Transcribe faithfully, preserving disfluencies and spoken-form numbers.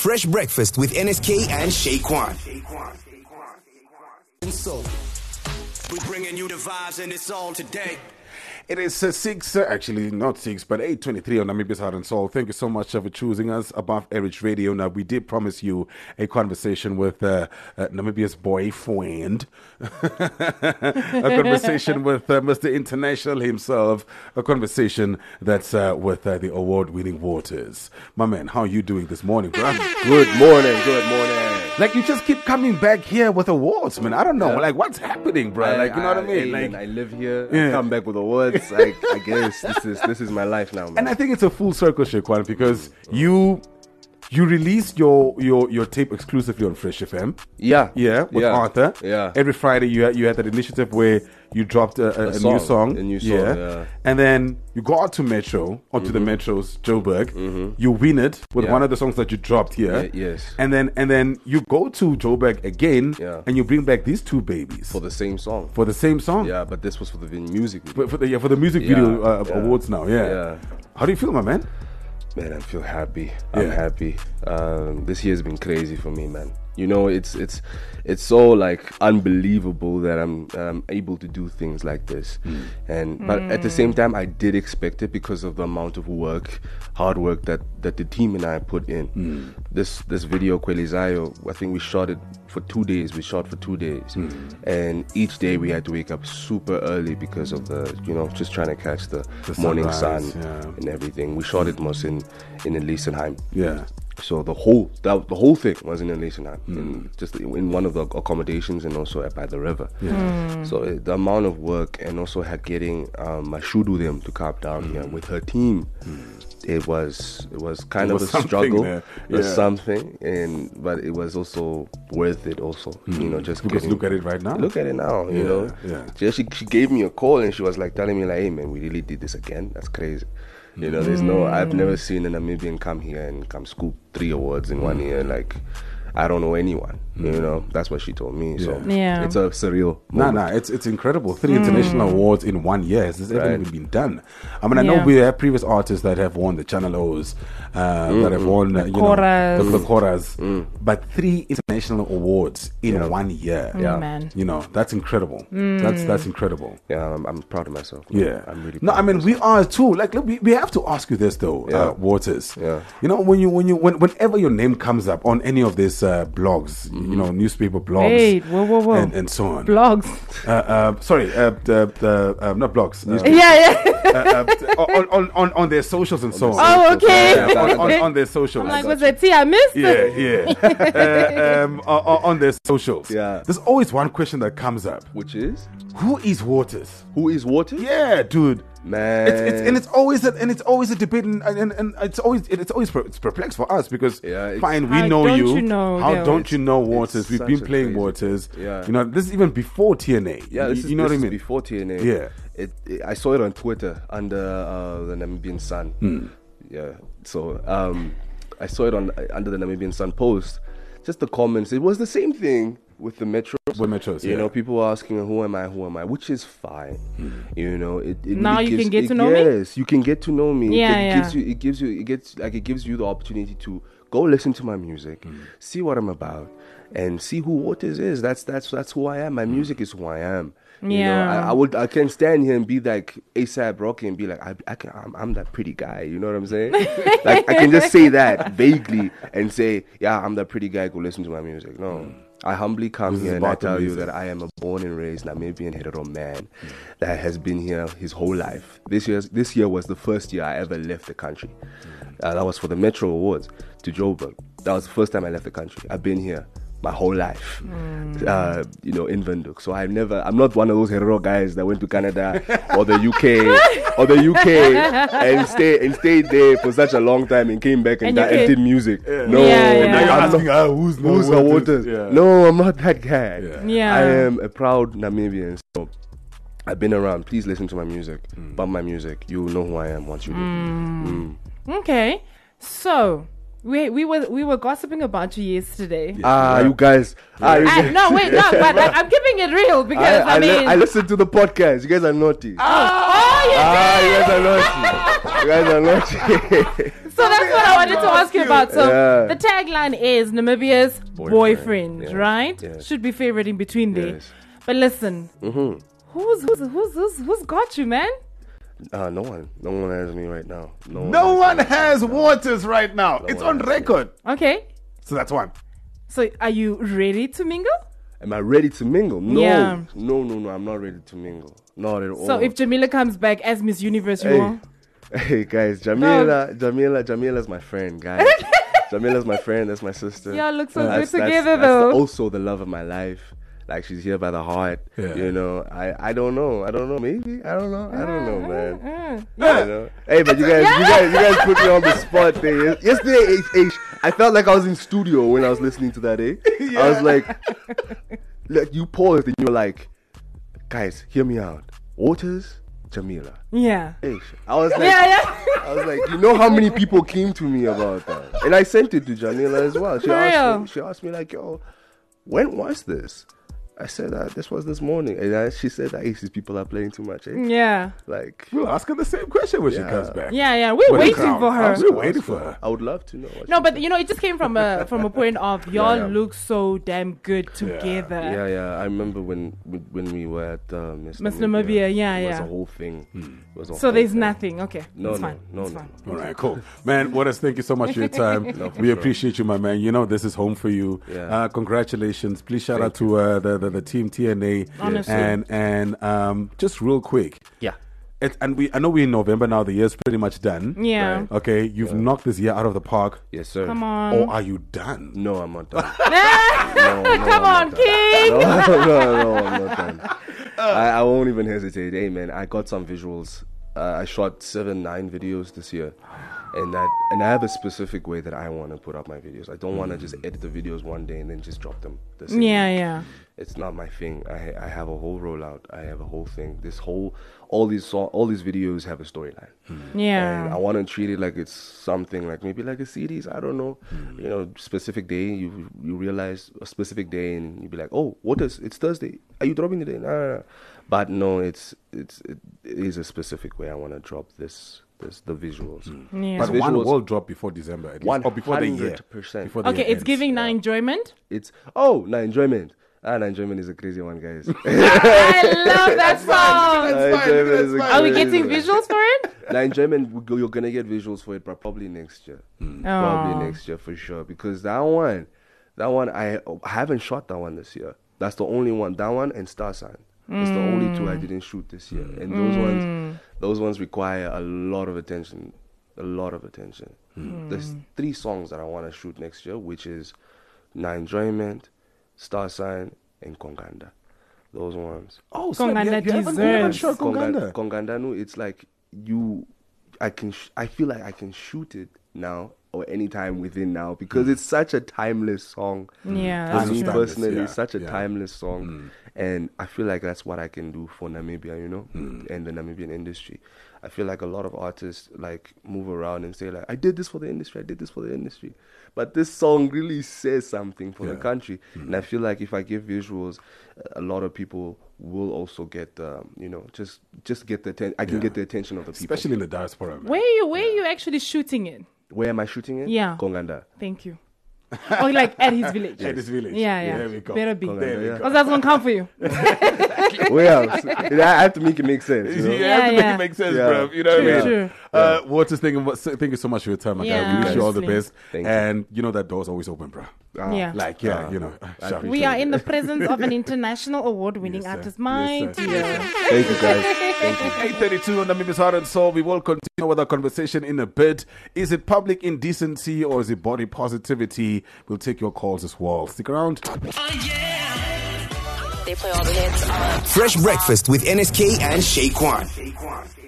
Fresh Breakfast with N S K and Shaquan. So, we bringing you the vibes and it's all today. It is uh, six, uh, actually not six, but eight twenty-three on Namibia's Heart and Soul. Thank you so much uh, for choosing us above average radio. Now, we did promise you a conversation with uh, uh, Namibia's boyfriend, a conversation with uh, Mister International himself, a conversation that's uh, with uh, the award-winning Waters. My man, how are you doing this morning, bro? Good morning, good morning. Like, you just keep coming back here with awards, man. I don't know. Yeah. Like, what's happening, bro? I, like, you know I, what I mean? I, Like, I live here. Yeah. I come back with awards. I, I guess this is this is my life now, man. and I think it's a full circle, Shaquan, because you you released your, your, your tape exclusively on Fresh F M. Yeah, Yeah, with yeah. Arthur. Yeah. Every Friday you had, you had that initiative where you dropped a, a, A a song, new song. a new song, yeah. And then you go out to Metro, onto Mm-hmm. the Metro's Joburg. Mm-hmm. You win it with Yeah. one of the songs that you dropped here. Yeah, yes. And then and then you go to Joburg again, Yeah. and you bring back these two babies For the same song. for the same song. Yeah, but this was for the music video. For, for the, yeah, for the music Yeah, video uh, yeah. awards now. Yeah. Yeah. How do you feel, my man? Man, I feel happy. I'm Yeah. happy. Um, this year's been crazy for me, man. You know, it's it's it's so like unbelievable that I'm I'm able to do things like this, Mm. and but at the same time, I did expect it because of the amount of work, hard work that, that the team and I put in. Mm. This this video, Kwelizayo, I think we shot it for two days. We shot for two days, Mm. and each day we had to wake up super early because of the you know just trying to catch the, The morning sunrise, sun yeah. and everything. We shot it most in in Elisenheim. Yeah. So the whole that, the whole thing was in Elisenheim, in just in one of the accommodations, and also by the river. So it, the amount of work, and also had getting um, Mashudu them to come down here with her team. It was it was kind It of was a something struggle, there. it was Yeah. something, and but it was also worth it. Also, you know, just Because getting, look at it right now. Look at it now, you Yeah, know. yeah. She, she she gave me a call and she was like telling me like, "Hey man, we really did this again. That's crazy." You know, there's no. I've never seen a Namibian come here and come scoop three awards in one year. Like, I don't know anyone. You know, that's what she told me. So Yeah. Yeah. it's a surreal. Nah, moment. nah, it's it's incredible. Three international awards in one year. Has this ever Right. even been done? I mean, I know Yeah. we have previous artists that have won the Channel O's, uh, that have won uh, you know, Koras. the, the Koras, but three international awards in Yeah. one year. Yeah. man. You know, that's incredible. That's that's incredible. Yeah, I'm, I'm proud of myself. man. Yeah, I'm really. no. Proud I mean, of we myself. are too. Like, look, we, we have to ask you this though, Yeah. uh, Waters. Yeah. You know, when you when you when, whenever your name comes up on any of these uh, blogs, you know, newspaper blogs, Wait, whoa, whoa, whoa. and and so on. Blogs. Uh, uh, sorry, uh, the, the, uh, not blogs. Uh, Yeah, yeah. uh, uh, on, on, on, on their socials and so on. Oh, okay. Yeah, on, on, Okay. on their socials. I'm like, was it T? I missed yeah, it. yeah. uh, um, on, on their socials. Yeah. There's always one question that comes up. Which is Who is Waters? who is Water? Yeah, dude. Man. It's, it's, and it's always a, and it's always a debate, and, and, and it's always it's always per- it's perplexed for us because Yeah, it's- fine, we How know don't you. you know How them? don't you know Waters? We've such been a playing crazy- Waters. Yeah. You know, this is even before T N A. Yeah, you, this is, you know this what I is mean. before T N A. Yeah. It, it, I saw it on Twitter under uh, the Namibian Sun. Hmm. Yeah, so um, I saw it on under the Namibian Sun post. Just the comments. It was the same thing with the Metros. With Metros, you yeah. know, people were asking, "Who am I? Who am I?" Which is fine. You know, it, it Now really you gives, can get it- to know me? Yes, you can get to know me. Yeah, it, yeah. gives you. It gives you. It gets like it gives you the opportunity to go listen to my music, see what I'm about, and see who Waters is. That's that's that's who I am. My music is who I am. You know, Yeah. I, I would I can stand here and be like ASAP Rocky and be like I, I can, I'm, I'm that pretty guy. You know what I'm saying? Like I can just say that vaguely and say, yeah, I'm that pretty guy. Go listen to my music. No. I humbly come This is here and I about the tell you music. that I am a born and raised Namibian hetero man that has been here his whole life. This year, this year was the first year I ever left the country. Uh, that was for the Metro Awards to Joburg. That was the first time I left the country. I've been here my whole life, uh, you know, in Windhoek. So I've never, I'm not one of those hetero guys that went to Canada or the U K or the U K and stay and stayed there for such a long time and came back and, And da- you and came- did music. No, Yeah, yeah. Now you're I'm asking, not- ah, who's no who's the Waters? Waters? Yeah. No, I'm not that guy. Yeah. Yeah. I am a proud Namibian. So I've been around. Please listen to my music. Bump my music. You will know who I am once you do. Mm. Okay. So we we were we were gossiping about you yesterday. Ah, you guys. Ah, you Ah, guys. no, wait, no, but like, I'm keeping it real because I, I, I, li- mean, I listened to the podcast. You guys are naughty. oh, you Ah, you guys are naughty. You guys are not. So that's what I wanted to ask you about. So Yeah. the tagline is Namibia's boyfriend, Boyfriend, yeah, right? yeah. Should be favorite in between there. Yes. But listen, Mm-hmm. who's, who's who's who's who's got you, man? Uh, no one. No one has me right now. No, No one me. has Waters right now. No It's one on has me. record. Okay. So that's one. So are you ready to mingle? Am I ready to mingle? No. Yeah. No, no, no. I'm not ready to mingle. Not at all. So if Jamila comes back as Miss Universe, you Hey. will? Hey guys, Jamila, Jamila, Jamila's my friend, guys. Jamila's my friend. That's my sister. Y'all look so That's- good that's- together, that's though. also the love of my life. Like she's here by the heart. Yeah. You know, I, I don't know. I don't know. Maybe I don't know. I don't know, man. Mm. You know? Hey, but you guys, you guys, you guys put me on the spot there. Yes- Yesterday, eh, eh, I felt like I was in studio when I was listening to that. Eh? I was like, like you paused and you were like, guys, hear me out. Waters, Jamila. Yeah. Ish. I was like, Yeah, yeah. I was like, you know how many people came to me about that, and I sent it to Jamila as well. She For asked real? me, she asked me like, yo, when was this? I said that this was this morning, and I, she said that hey, these people are playing too much. Eh? Yeah. Like, We'll ask her the same question when she Yeah. comes back. Yeah, yeah. We're With the waiting crown. for her. We're waiting for her. I would love to know. What No, she but you know, it just came from a from a point of y'all yeah. look so damn good together. Yeah, yeah. I remember when when when we were at uh, Miss, Miss Namibia, yeah, it was yeah. a whole thing. It was a So whole there's thing. nothing. Okay. No, it's no, fine. no, it's no. fine. All right, cool. Man, Waters, thank you so much for your time. No, for we sure. appreciate you, my man. You know, this is home for you. Yeah. Uh, congratulations. Please shout out Thank to uh, the, the, the team T N A. Honestly. And, and um, just real quick. Yeah. It, and we, I know we're in November now. The year's pretty much done. Yeah. Right. Okay, you've knocked this year out of the park. Yes, sir. Come on. Or are you done? No, I'm not done. Ah, No, no, Come I'm on, not done. King. No, no, no, I'm not done. I, I won't even hesitate. Hey, man, I got some visuals. Uh, I shot seven, nine videos this year, and that, and I have a specific way that I want to put up my videos. I don't want to just edit the videos one day and then just drop them. The same Yeah, week. yeah. It's not my thing. I I have a whole rollout. I have a whole thing. This whole, all these so, all these videos have a storyline. And I Yeah. want to treat it like it's something like maybe like a series. I don't know. You know, specific day. You you realize a specific day, and you be like, oh, what is? It's Thursday. Are you dropping today? Nah, nah, nah. But no, it's it's it, it is a specific way. I want to drop this this the visuals. Yeah. But one visuals- will drop before December, at least. One Or before the year. hundred percent. Before the Okay, year it's ends. giving now enjoyment. It's oh, nah, enjoyment. Ah, nah, enjoyment is a crazy one, guys. I love that song. Nah, enjoyment is a fine. Are we crazy getting one. visuals for it? Now, enjoyment, we go- you're gonna get visuals for it, but probably next year. Probably Oh. next year for sure. Because that one, that one, I, I haven't shot that one this year. That's the only one. That one and Star Sign. It's the only two I didn't shoot this year. And those ones, those ones require a lot of attention, a lot of attention. There's three songs that I want to shoot next year, which is Na Enjoyment, Star Sign, and Konganda. Those ones. Oh, so Konganda you, you haven't, you haven't deserves- shot Konganda. Konga- Kongandanu, it's like you, I can, sh- I feel like I can shoot it now or anytime within now because it's such a timeless song. Yeah, For that's me true. personally, Yeah, it's such a yeah. timeless song, and I feel like that's what I can do for Namibia, you know, and the Namibian industry. I feel like a lot of artists like move around and say like, I did this for the industry, I did this for the industry, but this song really says something for the Yeah. country, and I feel like if I give visuals, a lot of people will also get, um, you know, just just get the atten- I can Yeah. get the attention of the people. Especially in the diaspora, man. Where are you? Where are you actually shooting it? Where am I shooting it? Yeah. Konganda. Thank you. Or like at his village. At this village. Yeah, yeah. There we go. Better be. Konganda, There we yeah. go. Because that's gonna come for you. Where else? I have to make it make sense. You know? You Yeah, have to make yeah. it make sense, Yeah. bro. You know True, what I mean? true. Uh, Waters, thank you, thank you so much for your time, my guy. Yeah, We wish you all the honestly. best. Thank you. And you know that door's always open, bro. Ah, Yeah. Like, yeah, Ah, you know. I shout- We are in the presence of an international award-winning Yes, sir. artist, my Yes, sir. dear. Thank you, guys. Thank you. eight thirty-two on Namibia's Heart and Soul. We will continue with our conversation in a bit. Is it public indecency or is it body positivity? We'll take your calls as well. Stick around. They play all the hits on Fresh breakfast with N S K and Shaquan.